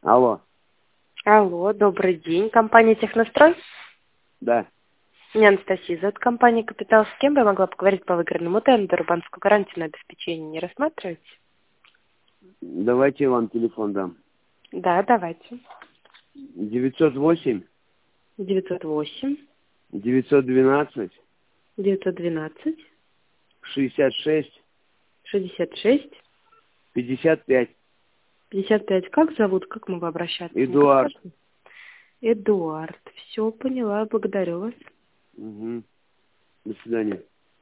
Алло. Алло, добрый день. Компания «Технострой». Да. Меня Анастасия зовут. Компания «Капитал». С кем бы я могла поговорить по выигранному тендеру банковского гарантийного обеспечения? Не рассматриваете? Давайте я вам телефон дам. Да, давайте. 908 908 912 912 66 66 55. 55. Как зовут? Как могу обращаться? Не Эдуард. подскажете? Эдуард. Все, поняла. Благодарю вас. Угу. До свидания.